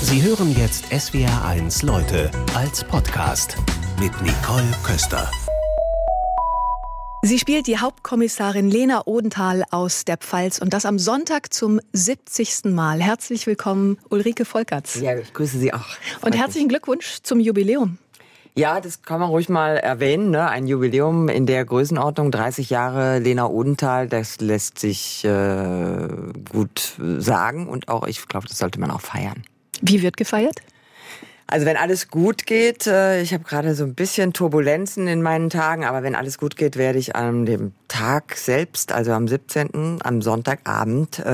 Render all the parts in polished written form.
Sie hören jetzt SWR1 Leute als Podcast mit Nicole Köster. Sie spielt die Hauptkommissarin Lena Odenthal aus der Pfalz und das am Sonntag zum 70. Mal. Herzlich willkommen, Ulrike Volkerts. Ja, ich grüße Sie auch. Und herzlichen Glückwunsch zum Jubiläum. Ja, das kann man ruhig mal erwähnen, ne? Ein Jubiläum in der Größenordnung, 30 Jahre Lena Odenthal, das lässt sich gut sagen und auch, ich glaube, das sollte man auch feiern. Wie wird gefeiert? Also wenn alles gut geht, ich habe gerade so ein bisschen Turbulenzen in meinen Tagen, aber wenn alles gut geht, werde ich an dem Tag selbst, also am 17., am Sonntagabend,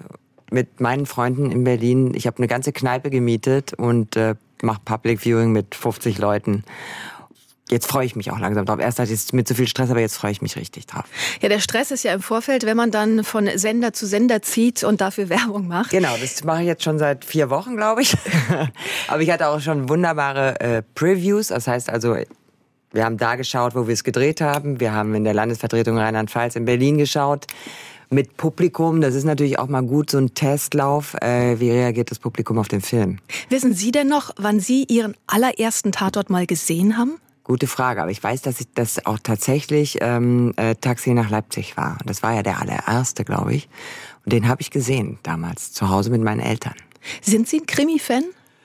mit meinen Freunden in Berlin, ich habe eine ganze Kneipe gemietet und mache Public Viewing mit 50 Leuten. Jetzt freue ich mich auch langsam drauf. Erst hatte ich mit so viel Stress, aber jetzt freue ich mich richtig drauf. Ja, der Stress ist ja im Vorfeld, wenn man dann von Sender zu Sender zieht und dafür Werbung macht. Genau, das mache ich jetzt schon seit 4 Wochen, glaube ich. Aber ich hatte auch schon wunderbare Previews. Das heißt also, wir haben da geschaut, wo wir es gedreht haben. Wir haben in der Landesvertretung Rheinland-Pfalz in Berlin geschaut. Mit Publikum, das ist natürlich auch mal gut, so ein Testlauf. Wie reagiert das Publikum auf den Film? Wissen Sie denn noch, wann Sie Ihren allerersten Tatort mal gesehen haben? Gute Frage, aber ich weiß, dass das auch tatsächlich Taxi nach Leipzig war. Das war ja der allererste, glaube ich. Und den habe ich gesehen damals, zu Hause mit meinen Eltern. Sind Sie ein Krimi-Fan?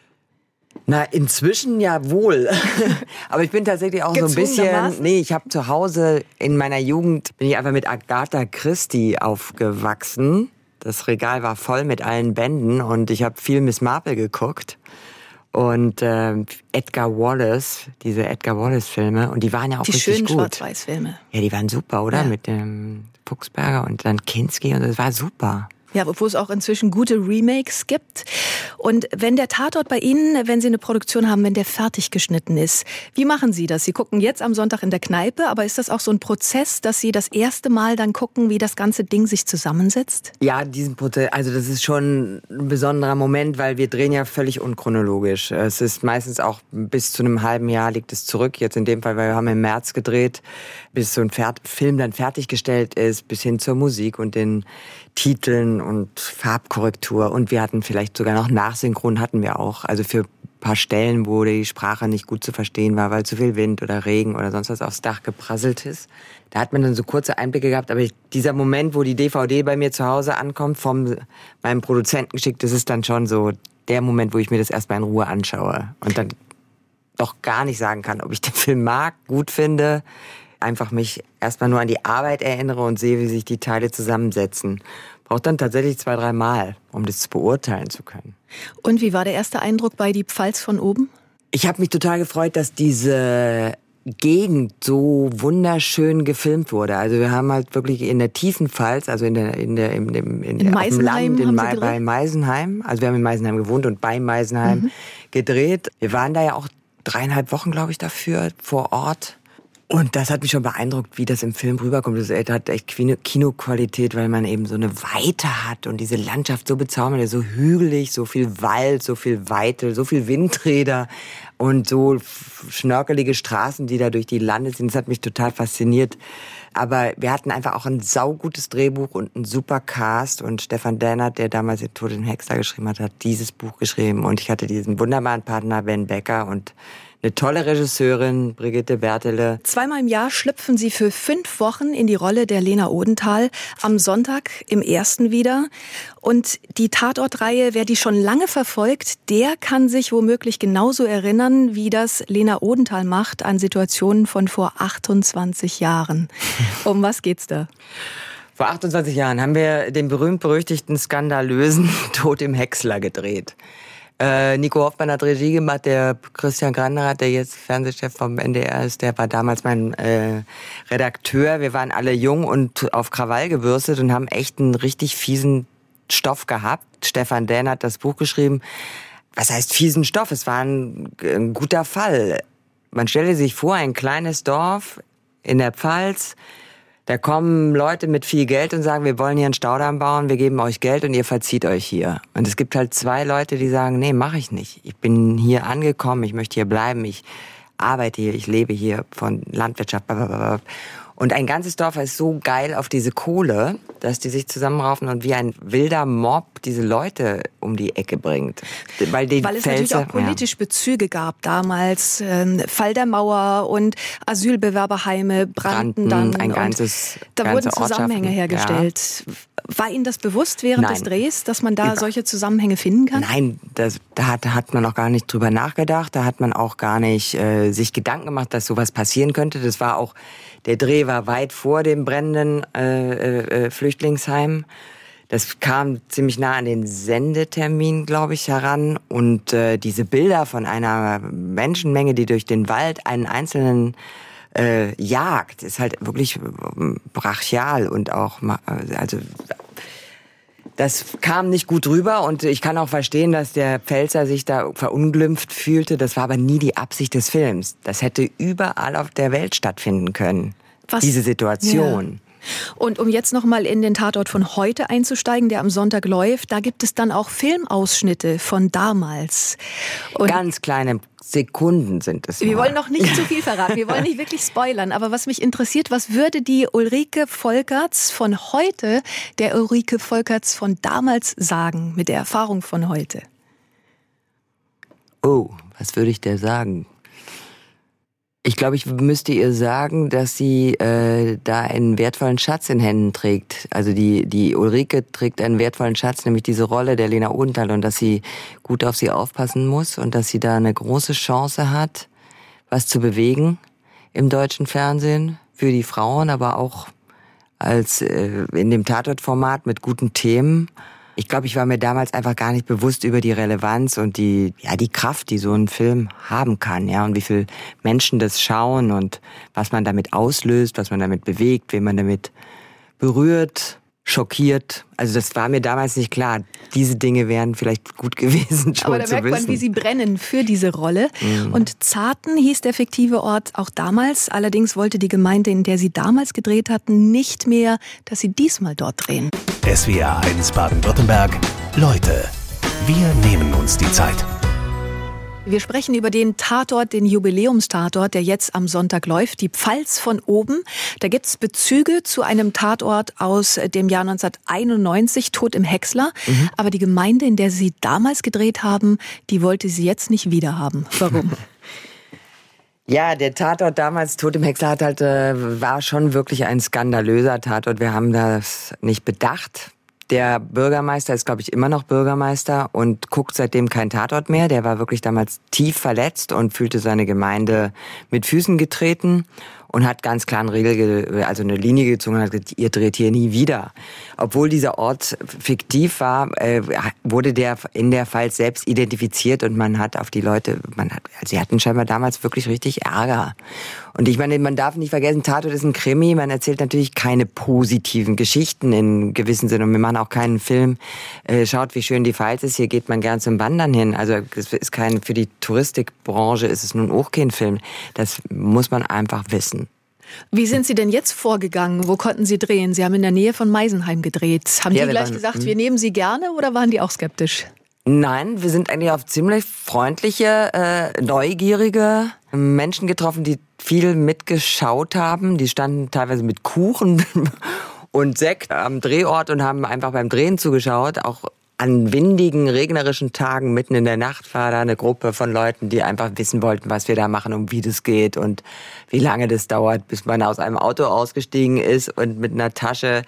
Na, inzwischen ja wohl. Aber ich bin tatsächlich auch so ein bisschen... Nee, ich habe zu Hause in meiner Jugend, bin ich einfach mit Agatha Christie aufgewachsen. Das Regal war voll mit allen Bänden und ich habe viel Miss Marple geguckt. Und Edgar Wallace, diese Edgar Wallace-Filme, und die waren ja auch richtig gut. Die schönen Schwarz-Weiß-Filme. Ja, die waren super, oder? Ja. Mit dem Fuchsberger und dann Kinski und das war super. Ja, wo es auch inzwischen gute Remakes gibt. Und wenn der Tatort bei Ihnen, wenn Sie eine Produktion haben, wenn der fertig geschnitten ist, wie machen Sie das? Sie gucken jetzt am Sonntag in der Kneipe, aber ist das auch so ein Prozess, dass Sie das erste Mal dann gucken, wie das ganze Ding sich zusammensetzt? Ja, diesen Prozess, also das ist schon ein besonderer Moment, weil wir drehen ja völlig unchronologisch. Es ist meistens auch bis zu einem halben Jahr liegt es zurück. Jetzt in dem Fall, weil wir haben im März gedreht, bis so ein Film dann fertiggestellt ist, bis hin zur Musik und den Titeln und Farbkorrektur. Und wir hatten vielleicht sogar noch Nachsynchron hatten wir auch. Also für ein paar Stellen, wo die Sprache nicht gut zu verstehen war, weil zu viel Wind oder Regen oder sonst was aufs Dach geprasselt ist. Da hat man dann so kurze Einblicke gehabt. Aber dieser Moment, wo die DVD bei mir zu Hause ankommt, von meinem Produzenten geschickt, das ist dann schon so der Moment, wo ich mir das erstmal in Ruhe anschaue. Und dann doch gar nicht sagen kann, ob ich den Film mag, gut finde. Einfach mich erstmal nur an die Arbeit erinnere und sehe, wie sich die Teile zusammensetzen. Braucht dann tatsächlich 2-3 Mal, um das beurteilen zu können. Und wie war der erste Eindruck bei Die Pfalz von oben? Ich habe mich total gefreut, dass diese Gegend so wunderschön gefilmt wurde. Also wir haben halt wirklich in der tiefen Pfalz, also in Meisenheim, bei Meisenheim. Also wir haben in Meisenheim gewohnt und bei Meisenheim gedreht. Wir waren da ja auch 3,5 Wochen, glaube ich, dafür vor Ort. Und das hat mich schon beeindruckt, wie das im Film rüberkommt. Das hat echt Kinoqualität, weil man eben so eine Weite hat und diese Landschaft so bezaubernd, so hügelig, so viel Wald, so viel Weite, so viel Windräder und so schnörkelige Straßen, die da durch die Lande sind. Das hat mich total fasziniert. Aber wir hatten einfach auch ein saugutes Drehbuch und einen super Cast. Und Stefan Dennert, der damals den Tod in Hexer geschrieben hat, hat dieses Buch geschrieben. Und ich hatte diesen wunderbaren Partner Ben Becker und eine tolle Regisseurin, Brigitte Bertele. 2-mal im Jahr schlüpfen Sie für 5 Wochen in die Rolle der Lena Odenthal. Am Sonntag im 1. wieder. Und die Tatortreihe, wer die schon lange verfolgt, der kann sich womöglich genauso erinnern, wie das Lena Odenthal macht an Situationen von vor 28 Jahren. Um was geht's da? Vor 28 Jahren haben wir den berühmt-berüchtigten, skandalösen Tod im Häcksler gedreht. Nico Hoffmann hat Regie gemacht, der Christian Granderath, der jetzt Fernsehchef vom NDR ist, der war damals mein Redakteur. Wir waren alle jung und auf Krawall gebürstet und haben echt einen richtig fiesen Stoff gehabt. Stefan Dehn hat das Buch geschrieben. Was heißt fiesen Stoff? Es war ein guter Fall. Man stelle sich vor, ein kleines Dorf in der Pfalz. Da kommen Leute mit viel Geld und sagen, wir wollen hier einen Staudamm bauen, wir geben euch Geld und ihr verzieht euch hier. Und es gibt halt 2 Leute, die sagen, nee, mache ich nicht. Ich bin hier angekommen, ich möchte hier bleiben, ich arbeite hier, ich lebe hier von Landwirtschaft. Und ein ganzes Dorf ist so geil auf diese Kohle, dass die sich zusammenraufen und wie ein wilder Mob diese Leute um die Ecke bringt. Weil es natürlich auch politisch Bezüge gab damals. Fall der Mauer und Asylbewerberheime brannten dann. Da wurden Zusammenhänge hergestellt. Ja. War Ihnen das bewusst während des Drehs, dass man da solche Zusammenhänge finden kann? Nein, da hat man auch gar nicht drüber nachgedacht. Da hat man auch gar nicht sich Gedanken gemacht, dass sowas passieren könnte. Das war auch, der Dreh war weit vor dem brennenden Flüchtlingsheim. Das kam ziemlich nah an den Sendetermin, glaube ich, heran. Und diese Bilder von einer Menschenmenge, die durch den Wald einen einzelnen jagt, ist halt wirklich brachial und auch, also das kam nicht gut rüber und ich kann auch verstehen, dass der Pfälzer sich da verunglimpft fühlte. Das war aber nie die Absicht des Films. Das hätte überall auf der Welt stattfinden können, diese Situation. Ja. Und um jetzt noch mal in den Tatort von heute einzusteigen, der am Sonntag läuft, da gibt es dann auch Filmausschnitte von damals. Und ganz kleine Sekunden sind es. Wir wollen noch nicht zu viel verraten, wir wollen nicht wirklich spoilern, aber was mich interessiert, was würde die Ulrike Volkerts von heute der Ulrike Volkerts von damals sagen, mit der Erfahrung von heute? Oh, was würde ich der sagen? Ich glaube, ich müsste ihr sagen, dass sie da einen wertvollen Schatz in Händen trägt. Also die Ulrike trägt einen wertvollen Schatz, nämlich diese Rolle der Lena Odenthal, und dass sie gut auf sie aufpassen muss und dass sie da eine große Chance hat, was zu bewegen im deutschen Fernsehen für die Frauen, aber auch als in dem Tatortformat mit guten Themen. Ich glaube, ich war mir damals einfach gar nicht bewusst über die Relevanz und die Kraft, die so ein Film haben kann, ja, und wie viele Menschen das schauen und was man damit auslöst, was man damit bewegt, wen man damit berührt, schockiert. Also das war mir damals nicht klar. Diese Dinge wären vielleicht gut gewesen, schon zu wissen. Aber da merkt man, wie Sie brennen für diese Rolle. Und Zarten hieß der fiktive Ort auch damals. Allerdings wollte die Gemeinde, in der Sie damals gedreht hatten, nicht mehr, dass Sie diesmal dort drehen. SWR 1 Baden-Württemberg. Leute, wir nehmen uns die Zeit. Wir sprechen über den Tatort, den Jubiläumstatort, der jetzt am Sonntag läuft, die Pfalz von oben. Da gibt's Bezüge zu einem Tatort aus dem Jahr 1991, Tod im Häcksler. Aber die Gemeinde, in der Sie damals gedreht haben, die wollte Sie jetzt nicht wiederhaben. Warum? Ja, der Tatort damals, Tod im Häcksler, war schon wirklich ein skandalöser Tatort. Wir haben das nicht bedacht. Der Bürgermeister ist, glaube ich, immer noch Bürgermeister und guckt seitdem keinen Tatort mehr. Der war wirklich damals tief verletzt und fühlte seine Gemeinde mit Füßen getreten und hat ganz klar eine Linie gezogen und hat gesagt, ihr dreht hier nie wieder. Obwohl dieser Ort fiktiv war, wurde der in der Pfalz selbst identifiziert und man hat auf die Leute, sie hatten scheinbar damals wirklich richtig Ärger. Und ich meine, man darf nicht vergessen, Tatort ist ein Krimi, man erzählt natürlich keine positiven Geschichten in gewissem Sinne und wir machen auch keinen Film, schaut, wie schön die Pfalz ist, hier geht man gern zum Wandern hin. Also es ist für die Touristikbranche ist es nun auch kein Film. Das muss man einfach wissen. Wie sind Sie denn jetzt vorgegangen? Wo konnten Sie drehen? Sie haben in der Nähe von Meisenheim gedreht. Haben die gleich gesagt, wir nehmen Sie gerne, oder waren die auch skeptisch? Nein, wir sind eigentlich auf ziemlich freundliche, neugierige Menschen getroffen, die viel mitgeschaut haben. Die standen teilweise mit Kuchen und Sekt am Drehort und haben einfach beim Drehen zugeschaut. Auch an windigen, regnerischen Tagen mitten in der Nacht war da eine Gruppe von Leuten, die einfach wissen wollten, was wir da machen und wie das geht und wie lange das dauert, bis man aus einem Auto ausgestiegen ist und mit einer Tasche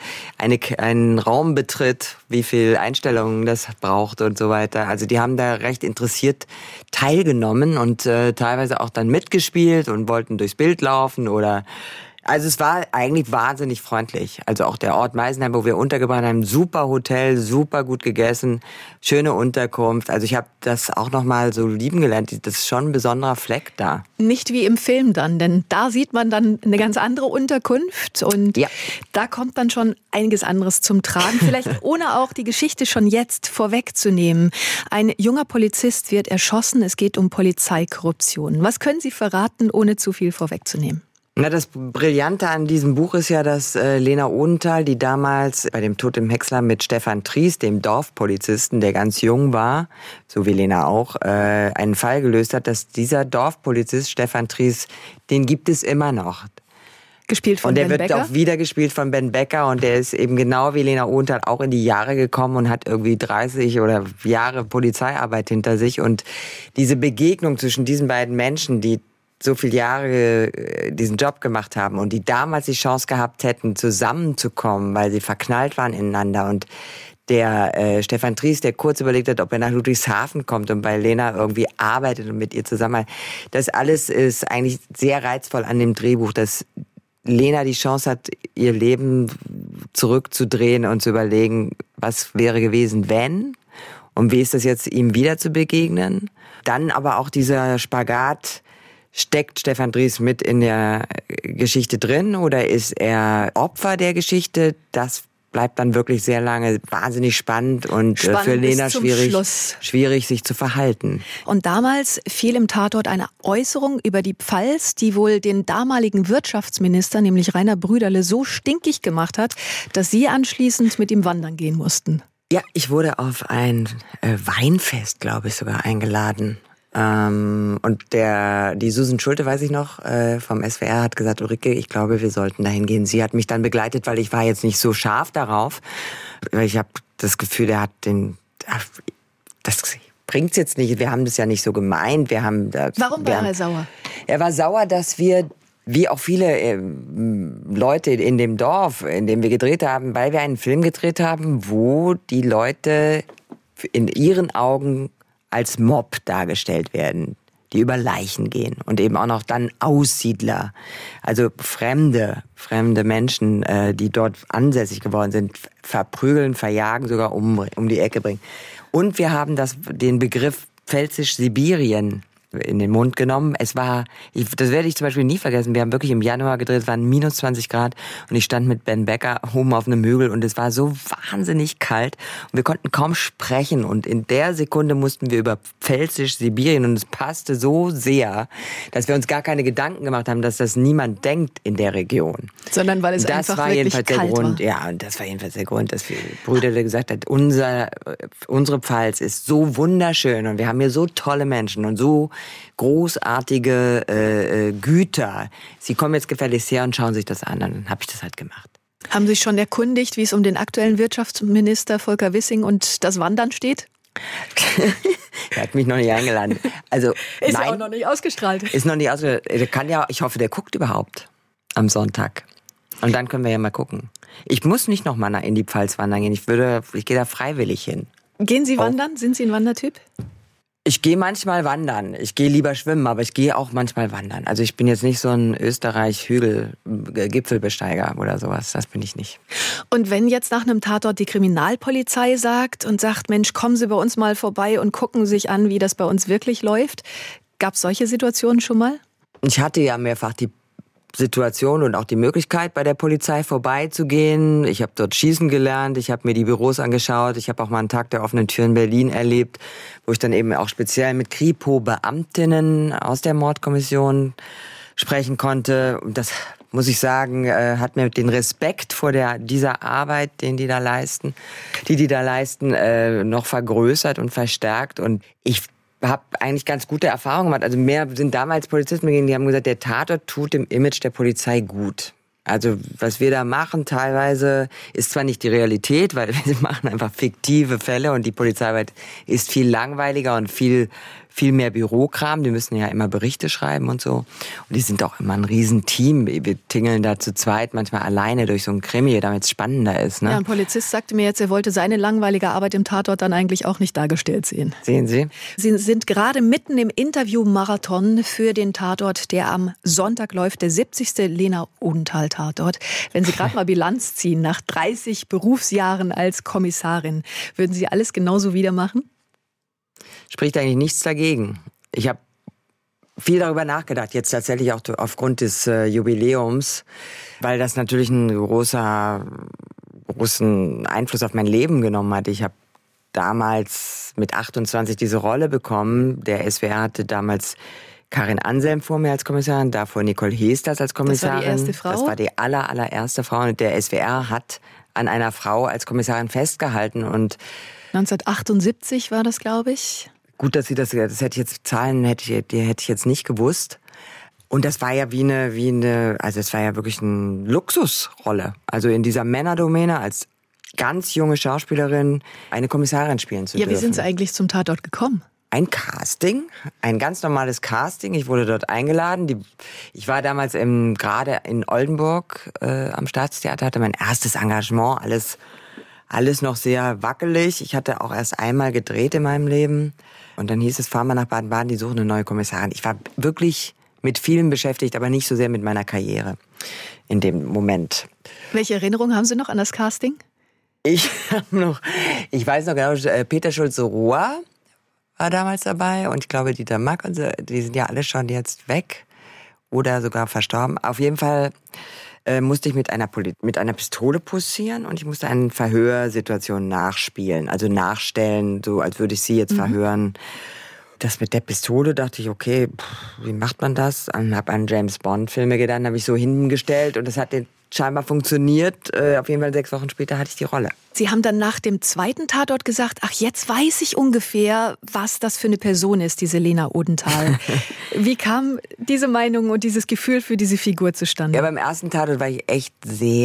einen Raum betritt, wie viel Einstellungen das braucht und so weiter. Also die haben da recht interessiert teilgenommen und teilweise auch dann mitgespielt und wollten durchs Bild laufen oder... Also es war eigentlich wahnsinnig freundlich. Also auch der Ort Meisenheim, wo wir untergebracht haben, super Hotel, super gut gegessen, schöne Unterkunft. Also ich habe das auch nochmal so lieben gelernt. Das ist schon ein besonderer Fleck da. Nicht wie im Film dann, denn da sieht man dann eine ganz andere Unterkunft und da kommt dann schon einiges anderes zum Tragen. Vielleicht ohne auch die Geschichte schon jetzt vorwegzunehmen. Ein junger Polizist wird erschossen, es geht um Polizeikorruption. Was können Sie verraten, ohne zu viel vorwegzunehmen? Na, das Brillante an diesem Buch ist ja, dass Lena Odenthal, die damals bei dem Tod im Häcksler mit Stefan Tries, dem Dorfpolizisten, der ganz jung war, so wie Lena auch, einen Fall gelöst hat, dass dieser Dorfpolizist Stefan Tries, den gibt es immer noch. Gespielt von Ben Becker. Und der wird auch wieder gespielt von Ben Becker und der ist eben genau wie Lena Odenthal auch in die Jahre gekommen und hat irgendwie 30 oder Jahre Polizeiarbeit hinter sich. Und diese Begegnung zwischen diesen beiden Menschen, die so viele Jahre diesen Job gemacht haben und die damals die Chance gehabt hätten, zusammenzukommen, weil sie verknallt waren ineinander. Und der Stefan Tries, der kurz überlegt hat, ob er nach Ludwigshafen kommt und bei Lena irgendwie arbeitet und mit ihr zusammen. Das alles ist eigentlich sehr reizvoll an dem Drehbuch, dass Lena die Chance hat, ihr Leben zurückzudrehen und zu überlegen, was wäre gewesen, wenn? Und wie ist das jetzt, ihm wieder zu begegnen? Dann aber auch dieser Spagat, steckt Stefan Tries mit in der Geschichte drin oder ist er Opfer der Geschichte? Das bleibt dann wirklich sehr lange wahnsinnig spannend und für Lena schwierig, sich zu verhalten. Und damals fiel im Tatort eine Äußerung über die Pfalz, die wohl den damaligen Wirtschaftsminister, nämlich Rainer Brüderle, so stinkig gemacht hat, dass Sie anschließend mit ihm wandern gehen mussten. Ja, ich wurde auf ein Weinfest, glaube ich, sogar eingeladen. Und die Susan Schulte, weiß ich noch, vom SWR hat gesagt, Ulrike, ich glaube, wir sollten dahin gehen. Sie hat mich dann begleitet, weil ich war jetzt nicht so scharf darauf. Ich habe das Gefühl, das bringt's jetzt nicht. Wir haben das ja nicht so gemeint. Warum war er sauer? Er war sauer, dass wir, wie auch viele Leute in dem Dorf, in dem wir gedreht haben, weil wir einen Film gedreht haben, wo die Leute in ihren Augen als Mob dargestellt werden, die über Leichen gehen und eben auch noch dann Aussiedler, also fremde Menschen, die dort ansässig geworden sind, verprügeln, verjagen, sogar um die Ecke bringen. Und wir haben den Begriff Pfälzisch-Sibirien in den Mund genommen. Das werde ich zum Beispiel nie vergessen. Wir haben wirklich im Januar gedreht, es waren minus 20 Grad und ich stand mit Ben Becker oben auf einem Hügel und es war so wahnsinnig kalt und wir konnten kaum sprechen und in der Sekunde mussten wir über Pfälzisch-Sibirien und es passte so sehr, dass wir uns gar keine Gedanken gemacht haben, dass das niemand denkt in der Region. Sondern weil es einfach wirklich kalt war. Ja, und das war jedenfalls der Grund, dass Brüderle gesagt hat, unsere Pfalz ist so wunderschön und wir haben hier so tolle Menschen und so großartige Güter. Sie kommen jetzt gefälligst her und schauen sich das an. Und dann habe ich das halt gemacht. Haben Sie sich schon erkundigt, wie es um den aktuellen Wirtschaftsminister Volker Wissing und das Wandern steht? Er hat mich noch nicht eingeladen. Also, ist ja auch noch nicht ausgestrahlt. Ist noch nicht ausgestrahlt. Ich hoffe, der guckt überhaupt am Sonntag. Und dann können wir ja mal gucken. Ich muss nicht noch mal in die Pfalz wandern gehen. Ich gehe da freiwillig hin. Gehen Sie wandern? Sind Sie ein Wandertyp? Ich gehe manchmal wandern. Ich gehe lieber schwimmen, aber ich gehe auch manchmal wandern. Also ich bin jetzt nicht so ein Gipfelbesteiger oder sowas. Das bin ich nicht. Und wenn jetzt nach einem Tatort die Kriminalpolizei sagt, Mensch, kommen Sie bei uns mal vorbei und gucken sich an, wie das bei uns wirklich läuft. Gab es solche Situationen schon mal? Ich hatte ja mehrfach die Situation und auch die Möglichkeit, bei der Polizei vorbeizugehen. Ich habe dort schießen gelernt, ich habe mir die Büros angeschaut, ich habe auch mal einen Tag der offenen Tür in Berlin erlebt, wo ich dann eben auch speziell mit Kripo-Beamtinnen aus der Mordkommission sprechen konnte. Und das, muss ich sagen, hat mir den Respekt vor dieser Arbeit, die da leisten, noch vergrößert und verstärkt. Und ich habe eigentlich ganz gute Erfahrungen gemacht. Also mehr sind damals Polizisten gegangen, die haben gesagt, der Tatort tut dem Image der Polizei gut. Also was wir da machen teilweise ist zwar nicht die Realität, weil wir machen einfach fiktive Fälle und die Polizeiarbeit ist viel langweiliger und viel mehr Bürokram. Die müssen ja immer Berichte schreiben und so. Und die sind auch immer ein Riesenteam. Wir tingeln da zu zweit, manchmal alleine durch so ein Krimi, damit es spannender ist. Ne? Ja, ein Polizist sagte mir jetzt, er wollte seine langweilige Arbeit im Tatort dann eigentlich auch nicht dargestellt sehen. Sehen Sie? Sie sind gerade mitten im Interview-Marathon für den Tatort, der am Sonntag läuft, der 70. Lena Odenthal-Tatort. Wenn Sie gerade mal Bilanz ziehen, nach 30 Berufsjahren als Kommissarin, würden Sie alles genauso wieder machen? Spricht eigentlich nichts dagegen. Ich habe viel darüber nachgedacht, jetzt tatsächlich auch aufgrund des Jubiläums, weil das natürlich einen großen Einfluss auf mein Leben genommen hat. Ich habe damals mit 28 diese Rolle bekommen. Der SWR hatte damals Karin Anselm vor mir als Kommissarin, davor Nicole Hesters als Kommissarin. Das war die erste Frau? Das war die allererste Frau. Und der SWR hat an einer Frau als Kommissarin festgehalten. Und 1978 war das, glaube ich. Gut, dass Sie das hätte ich jetzt nicht gewusst. Und das war ja also es war ja wirklich eine Luxusrolle. Also in dieser Männerdomäne als ganz junge Schauspielerin eine Kommissarin spielen zu dürfen. Ja, wie sind Sie eigentlich zum Tatort gekommen? Ein Casting, ein ganz normales Casting. Ich wurde dort eingeladen. Ich war damals gerade in Oldenburg am Staatstheater, hatte mein erstes Engagement, alles noch sehr wackelig. Ich hatte auch erst einmal gedreht in meinem Leben. Und dann hieß es, fahr mal nach Baden-Baden, die suchen eine neue Kommissarin. Ich war wirklich mit vielem beschäftigt, aber nicht so sehr mit meiner Karriere in dem Moment. Welche Erinnerungen haben Sie noch an das Casting? Ich weiß noch genau, Peter Schulze-Rohr war damals dabei und ich glaube Dieter Mack und so, die sind ja alle schon jetzt weg oder sogar verstorben. Auf jeden Fall musste ich mit einer Pistole posieren und ich musste eine Verhörsituation nachspielen, also nachstellen, so als würde ich sie jetzt verhören. Das mit der Pistole dachte ich, okay, wie macht man das? Und habe an James-Bond-Filme gedacht, habe ich so hingestellt und das hat scheinbar funktioniert. Auf jeden Fall 6 Wochen später hatte ich die Rolle. Sie haben dann nach dem zweiten Tatort gesagt, ach, jetzt weiß ich ungefähr, was das für eine Person ist, diese Lena Odenthal. Wie kam diese Meinung und dieses Gefühl für diese Figur zustande? Ja, beim ersten Tatort war ich echt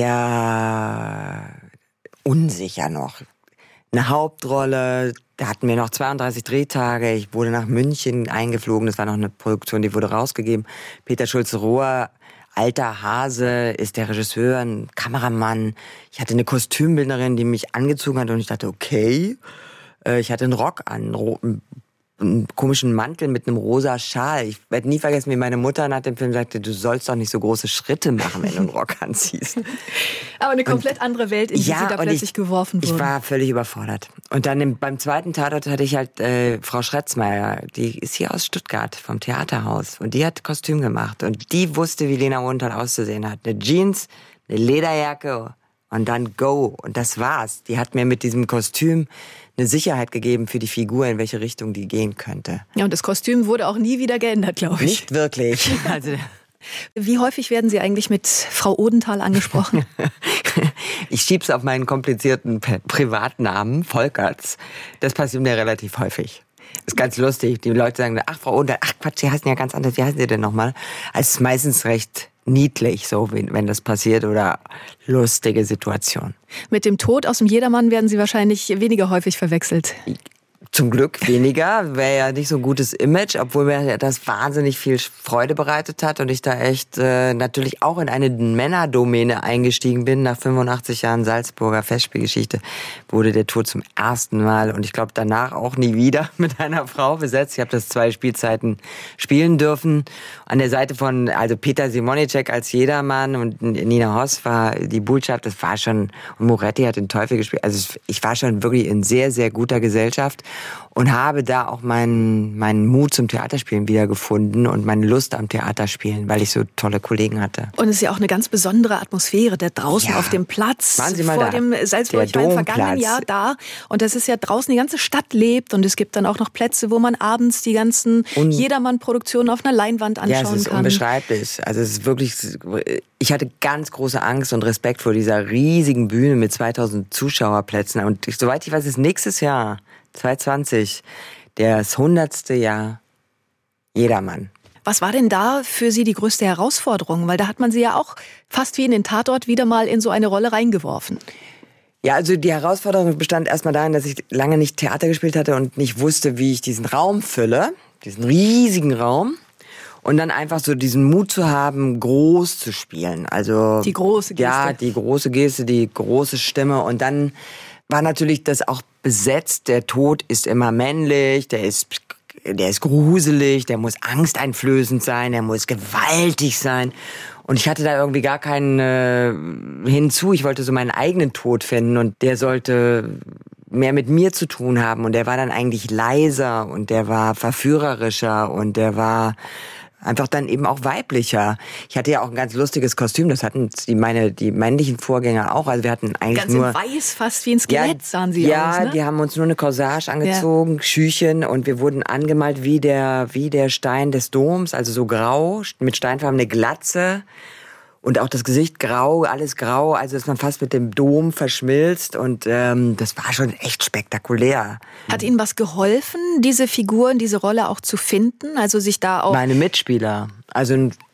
sehr unsicher noch. Eine Hauptrolle, da hatten wir noch 32 Drehtage. Ich wurde nach München eingeflogen, das war noch eine Produktion, die wurde rausgegeben. Peter Schulze-Rohr, alter Hase, ist der Regisseur, ein Kameramann. Ich hatte eine Kostümbildnerin, die mich angezogen hat und ich dachte, okay. Ich hatte einen Rock an, einen komischen Mantel mit einem rosa Schal. Ich werde nie vergessen, wie meine Mutter nach dem Film sagte, du sollst doch nicht so große Schritte machen, wenn du einen Rock anziehst. Aber eine komplett andere Welt, in die Sie da plötzlich geworfen wurden. Ich war völlig überfordert. Und dann beim zweiten Tatort hatte ich halt Frau Schretzmeier, die ist hier aus Stuttgart, vom Theaterhaus. Und die hat Kostüm gemacht. Und die wusste, wie Lena Odenthal auszusehen hat. Eine Jeans, eine Lederjacke und dann go. Und das war's. Die hat mir mit diesem Kostüm eine Sicherheit gegeben für die Figur, in welche Richtung die gehen könnte. Ja, und das Kostüm wurde auch nie wieder geändert, glaube ich. Nicht wirklich. Also, wie häufig werden Sie eigentlich mit Frau Odenthal angesprochen? Ich schieb's auf meinen komplizierten Privatnamen, Volkerts. Das passiert mir relativ häufig. Ist ganz lustig. Die Leute sagen, ach, Frau Odenthal, ach Quatsch, Sie heißen ja ganz anders. Wie heißen Sie denn nochmal? Es ist meistens recht niedlich, so wenn das passiert, oder lustige Situation. Mit dem Tod aus dem Jedermann werden Sie wahrscheinlich weniger häufig verwechselt. Zum Glück weniger, wäre ja nicht so ein gutes Image, obwohl mir das wahnsinnig viel Freude bereitet hat und ich da echt natürlich auch in eine Männerdomäne eingestiegen bin. Nach 85 Jahren Salzburger Festspielgeschichte wurde der Tod zum ersten Mal und ich glaube danach auch nie wieder mit einer Frau besetzt. Ich habe das 2 Spielzeiten spielen dürfen. An der Seite von Peter Simonicek als Jedermann und Nina Hoss war die Botschaft, das war schon, und Moretti hat den Teufel gespielt. Also ich war schon wirklich in sehr, sehr guter Gesellschaft. Und habe da auch meinen Mut zum Theaterspielen wiedergefunden und meine Lust am Theaterspielen, weil ich so tolle Kollegen hatte. Und es ist ja auch eine ganz besondere Atmosphäre, da draußen auf dem Platz, waren Sie mal vor da? dem Salzburg. Ich war im vergangenen Jahr da und das ist ja draußen, die ganze Stadt lebt und es gibt dann auch noch Plätze, wo man abends die ganzen Jedermann-Produktionen auf einer Leinwand anschauen kann. Ja, es ist unbeschreiblich. Also es ist wirklich, ich hatte ganz große Angst und Respekt vor dieser riesigen Bühne mit 2000 Zuschauerplätzen und soweit ich weiß, ist nächstes Jahr 2020, das 100. Jahr Jedermann. Was war denn da für Sie die größte Herausforderung? Weil da hat man Sie ja auch fast wie in den Tatort wieder mal in so eine Rolle reingeworfen. Ja, also die Herausforderung bestand erstmal darin, dass ich lange nicht Theater gespielt hatte und nicht wusste, wie ich diesen Raum fülle, diesen riesigen Raum. Und dann einfach so diesen Mut zu haben, groß zu spielen. Also die große Geste. Ja, die große Geste, die große Stimme. Und dann war natürlich das auch besetzt. Der Tod ist immer männlich, der ist gruselig, der muss angsteinflößend sein, der muss gewaltig sein. Und ich hatte da irgendwie gar keinen hinzu. Ich wollte so meinen eigenen Tod finden und der sollte mehr mit mir zu tun haben. Und der war dann eigentlich leiser und der war verführerischer und der war einfach dann eben auch weiblicher. Ich hatte ja auch ein ganz lustiges Kostüm, das hatten die männlichen Vorgänger auch. Also wir hatten eigentlich ganz nur in weiß, fast wie ein Skelett sahen sie aus. Ja, die haben uns nur eine Corsage angezogen, Schüchen, und wir wurden angemalt wie der Stein des Doms, also so grau, mit steinfarbene Glatze. Und auch das Gesicht grau, alles grau, also dass man fast mit dem Dom verschmilzt. Und das war schon echt spektakulär. Hat Ihnen was geholfen, diese Figuren, diese Rolle auch zu finden? Also sich da auch... Meine Mitspieler. Also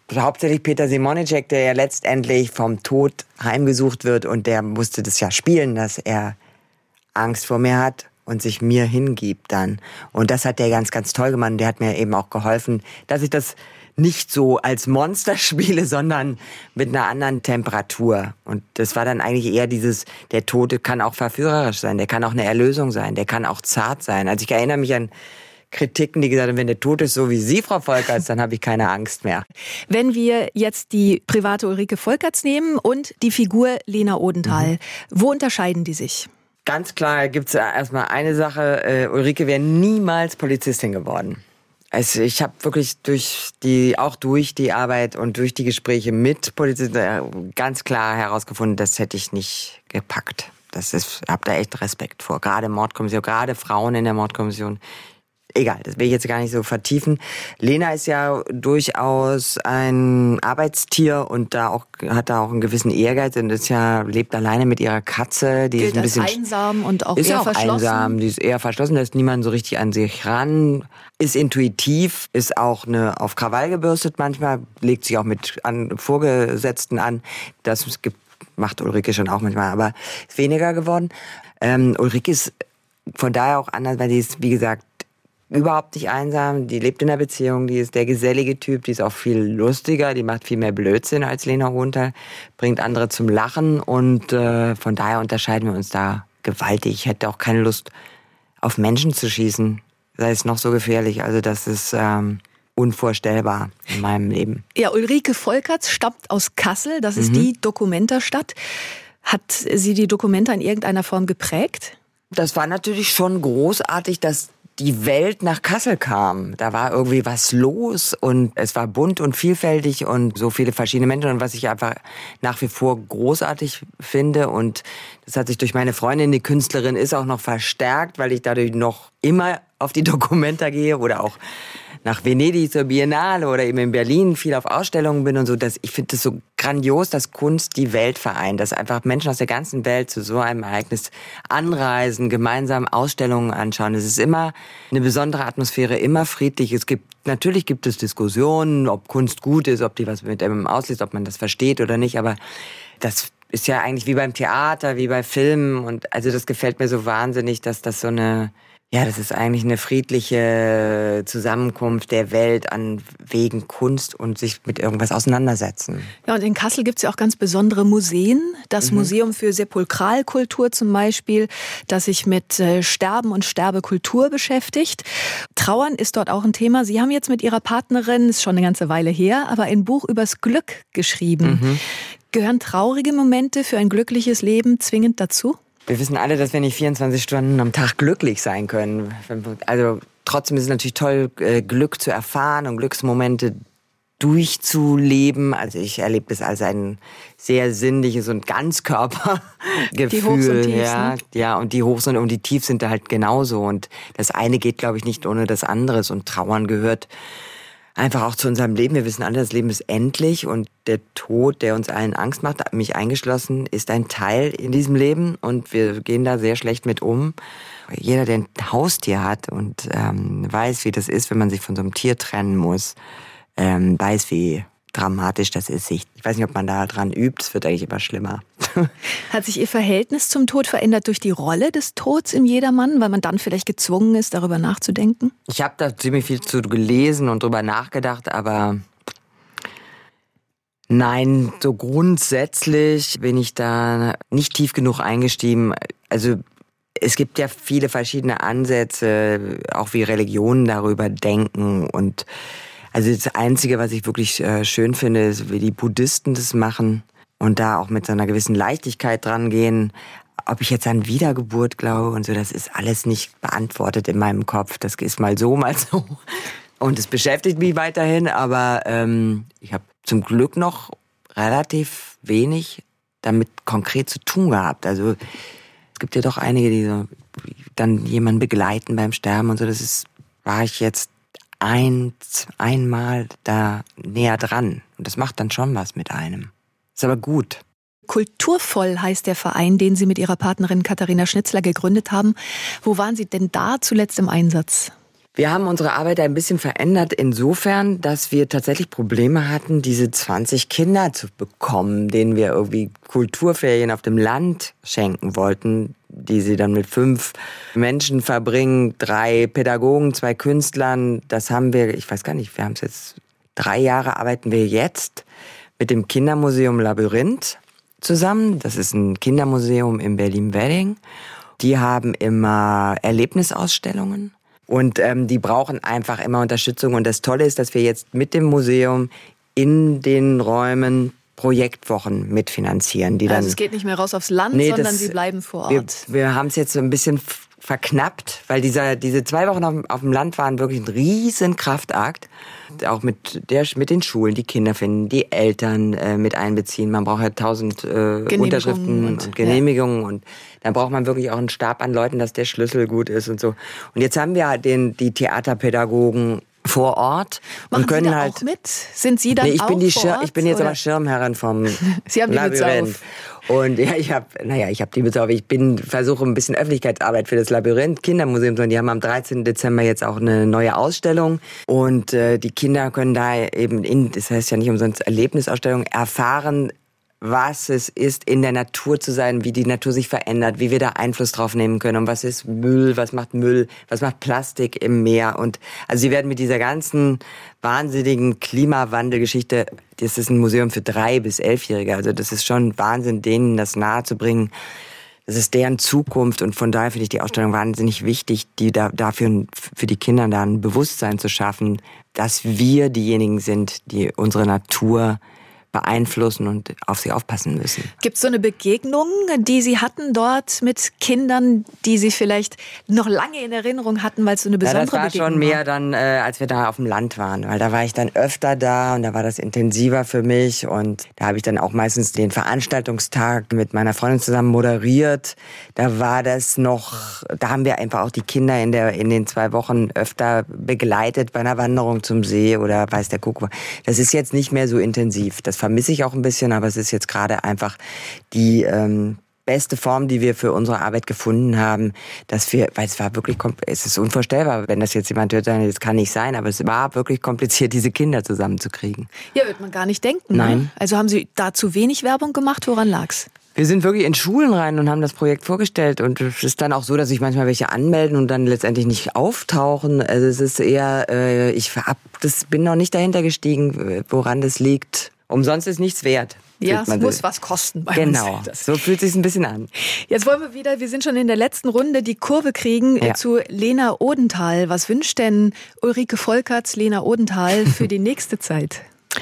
hauptsächlich Peter Simonicek, der ja letztendlich vom Tod heimgesucht wird und der musste das ja spielen, dass er Angst vor mir hat und sich mir hingibt dann. Und das hat der ganz, ganz toll gemacht. Und der hat mir eben auch geholfen, dass ich das nicht so als Monster spiele, sondern mit einer anderen Temperatur. Und das war dann eigentlich eher der Tote kann auch verführerisch sein, der kann auch eine Erlösung sein, der kann auch zart sein. Also ich erinnere mich an Kritiken, die gesagt haben, wenn der Tod ist so wie Sie, Frau Volkerts, dann habe ich keine Angst mehr. Wenn wir jetzt die private Ulrike Volkerts nehmen und die Figur Lena Odenthal, wo unterscheiden die sich? Ganz klar gibt es erstmal eine Sache, Ulrike wäre niemals Polizistin geworden. Also ich habe wirklich durch die Arbeit und durch die Gespräche mit Polizisten ganz klar herausgefunden, das hätte ich nicht gepackt. Hab da echt Respekt vor. Gerade Mordkommission, gerade Frauen in der Mordkommission. Egal, das will ich jetzt gar nicht so vertiefen. Lena ist ja durchaus ein Arbeitstier und hat da auch einen gewissen Ehrgeiz und lebt alleine mit ihrer Katze. Die ist ein bisschen einsam und auch eher verschlossen. Einsam, die ist eher verschlossen, lässt niemand so richtig an sich ran, ist intuitiv, ist auch auf Krawall gebürstet manchmal, legt sich auch mit Vorgesetzten an. Das macht Ulrike schon auch manchmal, aber ist weniger geworden. Ulrike ist von daher auch anders, weil die ist, wie gesagt, überhaupt nicht einsam, die lebt in einer Beziehung, die ist der gesellige Typ, die ist auch viel lustiger, die macht viel mehr Blödsinn als Lena Odenthal, bringt andere zum Lachen und von daher unterscheiden wir uns da gewaltig. Ich hätte auch keine Lust, auf Menschen zu schießen, sei es noch so gefährlich, also das ist unvorstellbar in meinem Leben. Ja, Ulrike Volkerts stammt aus Kassel, das ist die Documenta-Stadt. Hat sie die Documenta in irgendeiner Form geprägt? Das war natürlich schon großartig, dass die Welt nach Kassel kam. Da war irgendwie was los und es war bunt und vielfältig und so viele verschiedene Menschen. Und was ich einfach nach wie vor großartig finde und das hat sich durch meine Freundin, die Künstlerin ist, auch noch verstärkt, weil ich dadurch noch immer auf die Documenta gehe oder auch nach Venedig zur Biennale oder eben in Berlin viel auf Ausstellungen bin und so. Ich finde es so grandios, dass Kunst die Welt vereint, dass einfach Menschen aus der ganzen Welt zu so einem Ereignis anreisen, gemeinsam Ausstellungen anschauen. Es ist immer eine besondere Atmosphäre, immer friedlich. Natürlich gibt es Diskussionen, ob Kunst gut ist, ob die was mit einem auslöst, ob man das versteht oder nicht, aber das ist ja eigentlich wie beim Theater, wie bei Filmen und also das gefällt mir so wahnsinnig, dass das das ist eigentlich eine friedliche Zusammenkunft der Welt an wegen Kunst und sich mit irgendwas auseinandersetzen. Ja, und in Kassel gibt es ja auch ganz besondere Museen. Das Museum für Sepulkralkultur zum Beispiel, das sich mit Sterben und Sterbekultur beschäftigt. Trauern ist dort auch ein Thema. Sie haben jetzt mit Ihrer Partnerin, ist schon eine ganze Weile her, aber ein Buch übers Glück geschrieben. Gehören traurige Momente für ein glückliches Leben zwingend dazu? Wir wissen alle, dass wir nicht 24 Stunden am Tag glücklich sein können. Also trotzdem ist es natürlich toll, Glück zu erfahren und Glücksmomente durchzuleben. Also ich erlebe das als ein sehr sinnliches und Ganzkörpergefühl. Die Hochs und Tiefs, ne? Ja, und die Hochs und die Tiefs sind da halt genauso. Und das eine geht, glaube ich, nicht ohne das andere. Und Trauern gehört einfach auch zu unserem Leben. Wir wissen alle, das Leben ist endlich und der Tod, der uns allen Angst macht, mich eingeschlossen, ist ein Teil in diesem Leben und wir gehen da sehr schlecht mit um. Jeder, der ein Haustier hat und weiß, wie das ist, wenn man sich von so einem Tier trennen muss, weiß, wie dramatisch das ist. Ich weiß nicht, ob man da dran übt, es wird eigentlich immer schlimmer. Hat sich Ihr Verhältnis zum Tod verändert durch die Rolle des Todes im Jedermann, weil man dann vielleicht gezwungen ist, darüber nachzudenken? Ich habe da ziemlich viel zu gelesen und drüber nachgedacht, aber nein, so grundsätzlich bin ich da nicht tief genug eingestiegen. Also es gibt ja viele verschiedene Ansätze, auch wie Religionen darüber denken und also das Einzige, was ich wirklich schön finde, ist, wie die Buddhisten das machen und da auch mit so einer gewissen Leichtigkeit dran gehen. Ob ich jetzt an Wiedergeburt glaube und so, das ist alles nicht beantwortet in meinem Kopf. Das ist mal so, mal so. Und es beschäftigt mich weiterhin, aber ich habe zum Glück noch relativ wenig damit konkret zu tun gehabt. Also es gibt ja doch einige, die so dann jemanden begleiten beim Sterben und so. War ich jetzt einmal da näher dran. Und das macht dann schon was mit einem. Ist aber gut. Kulturvoll heißt der Verein, den Sie mit Ihrer Partnerin Katharina Schnitzler gegründet haben. Wo waren Sie denn da zuletzt im Einsatz? Wir haben unsere Arbeit ein bisschen verändert insofern, dass wir tatsächlich Probleme hatten, diese 20 Kinder zu bekommen, denen wir irgendwie Kulturferien auf dem Land schenken wollten, die sie dann mit 5 Menschen verbringen, 3 Pädagogen, 2 Künstlern. Das haben wir, ich weiß gar nicht, wir haben es jetzt 3 Jahre arbeiten wir jetzt mit dem Kindermuseum Labyrinth zusammen. Das ist ein Kindermuseum in Berlin-Wedding. Die haben immer Erlebnisausstellungen. Und die brauchen einfach immer Unterstützung. Und das Tolle ist, dass wir jetzt mit dem Museum in den Räumen Projektwochen mitfinanzieren. Die dann, also es geht nicht mehr raus aufs Land, sondern sie bleiben vor Ort. Wir haben es jetzt so ein bisschen verknappt, weil diese 2 Wochen auf dem Land waren wirklich ein riesen Kraftakt. Auch mit den Schulen, die Kinder finden, die Eltern mit einbeziehen. Man braucht ja 1000 Unterschriften und Genehmigungen. Ja. Und dann braucht man wirklich auch einen Stab an Leuten, dass der Schlüssel gut ist und so. Und jetzt haben wir die Theaterpädagogen vor Ort. Machen und können Sie da halt auch mit? Sind Sie dann auch vor Ort? Ich bin jetzt aber Schirmherrin vom Sie haben die Mütze auf. Und ja, ich habe die Mütze auf. Ich versuche ein bisschen Öffentlichkeitsarbeit für das Labyrinth Kindermuseum. Die haben am 13. Dezember jetzt auch eine neue Ausstellung. Und die Kinder können da eben das heißt ja nicht umsonst Erlebnisausstellung, erfahren, was es ist, in der Natur zu sein, wie die Natur sich verändert, wie wir da Einfluss drauf nehmen können und was ist Müll, was macht Plastik im Meer. Und also sie werden mit dieser ganzen wahnsinnigen Klimawandelgeschichte, das ist ein Museum für 3- bis 11-Jährige, also das ist schon Wahnsinn, denen das nahe zu bringen. Das ist deren Zukunft und von daher finde ich die Ausstellung wahnsinnig wichtig, dafür für die Kinder da ein Bewusstsein zu schaffen, dass wir diejenigen sind, die unsere Natur beeinflussen und auf sie aufpassen müssen. Gibt es so eine Begegnung, die Sie hatten dort mit Kindern, die Sie vielleicht noch lange in Erinnerung hatten, weil es so eine besondere Begegnung war? Das war schon mehr dann, als wir da auf dem Land waren, weil da war ich dann öfter da und da war das intensiver für mich und da habe ich dann auch meistens den Veranstaltungstag mit meiner Freundin zusammen moderiert. Da war das noch, da haben wir einfach auch die Kinder in den 2 Wochen öfter begleitet bei einer Wanderung zum See oder weiß der Kuckuck. Das ist jetzt nicht mehr so intensiv. Das vermisse ich auch ein bisschen, aber es ist jetzt gerade einfach die beste Form, die wir für unsere Arbeit gefunden haben, weil es war wirklich, es ist unvorstellbar, wenn das jetzt jemand hört, das kann nicht sein, aber es war wirklich kompliziert, diese Kinder zusammenzukriegen. Ja, wird man gar nicht denken. Nein. Ne? Also haben Sie da zu wenig Werbung gemacht? Woran lag's? Wir sind wirklich in Schulen rein und haben das Projekt vorgestellt und es ist dann auch so, dass sich manchmal welche anmelden und dann letztendlich nicht auftauchen. Also es ist eher, bin noch nicht dahinter gestiegen, woran das liegt. Umsonst ist nichts wert. Ja, es muss was kosten. Genau, so fühlt es sich ein bisschen an. Jetzt wollen wir sind schon in der letzten Runde, die Kurve kriegen zu Lena Odenthal. Was wünscht denn Ulrike Volkerts, Lena Odenthal für die nächste Zeit?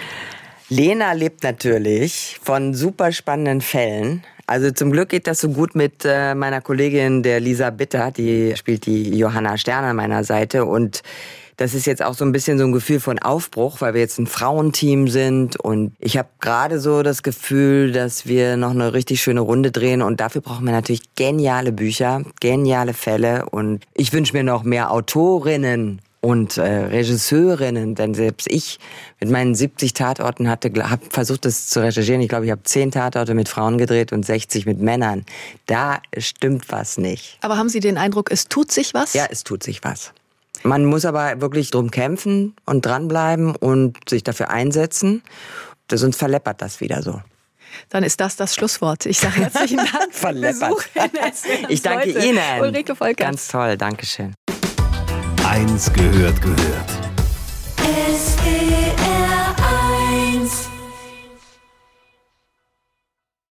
Lena lebt natürlich von super spannenden Fällen. Also zum Glück geht das so gut mit meiner Kollegin, der Lisa Bitter, die spielt die Johanna Stern an meiner Seite und das ist jetzt auch so ein bisschen so ein Gefühl von Aufbruch, weil wir jetzt ein Frauenteam sind und ich habe gerade so das Gefühl, dass wir noch eine richtig schöne Runde drehen und dafür brauchen wir natürlich geniale Bücher, geniale Fälle und ich wünsche mir noch mehr Autorinnen und Regisseurinnen, denn selbst ich mit meinen 70 Tatorten habe versucht, das zu recherchieren. Ich glaube, ich habe 10 Tatorte mit Frauen gedreht und 60 mit Männern. Da stimmt was nicht. Aber haben Sie den Eindruck, es tut sich was? Ja, es tut sich was. Man muss aber wirklich drum kämpfen und dranbleiben und sich dafür einsetzen. Sonst verleppert das wieder so. Dann ist das Schlusswort. Ich sage herzlichen Dank für den Besuch. Ich danke Ihnen. Ulrike Volkerts. Ganz toll, Dankeschön. 1 gehört.